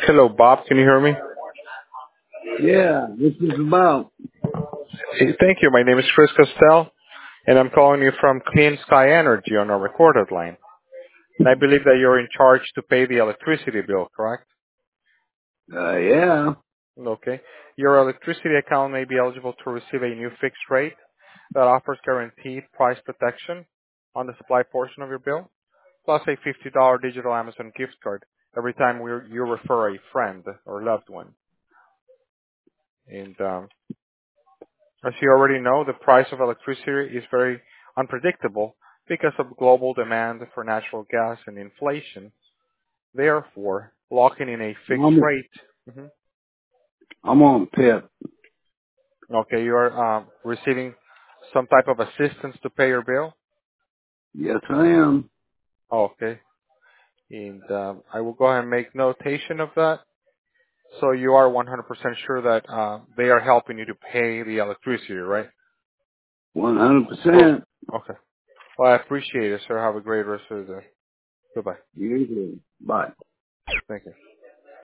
Hello, Bob. Can you hear me? Yeah, this is about. Hey, thank you. My name is Chris Costell, and I'm calling you from Clean Sky Energy on a recorded line. And I believe that you're in charge to pay the electricity bill, correct? Yeah. Okay. Your electricity account may be eligible to receive a new fixed rate that offers guaranteed price protection on the supply portion of your bill, plus a $50 digital Amazon gift card every time you refer a friend or loved one. And as you already know, the price of electricity is very unpredictable because of global demand for natural gas and inflation. Therefore, locking in a fixed I'm rate. Mhm. I'm on PIP. Okay, you are receiving some type of assistance to pay your bill. Yes, I am. Okay, and I will go ahead and make notation of that. So you are 100% sure that they are helping you to pay the electricity, right? 100%. Okay. Well, I appreciate it, sir. Have a great rest of the day. Goodbye. Usually. Bye. Thank you.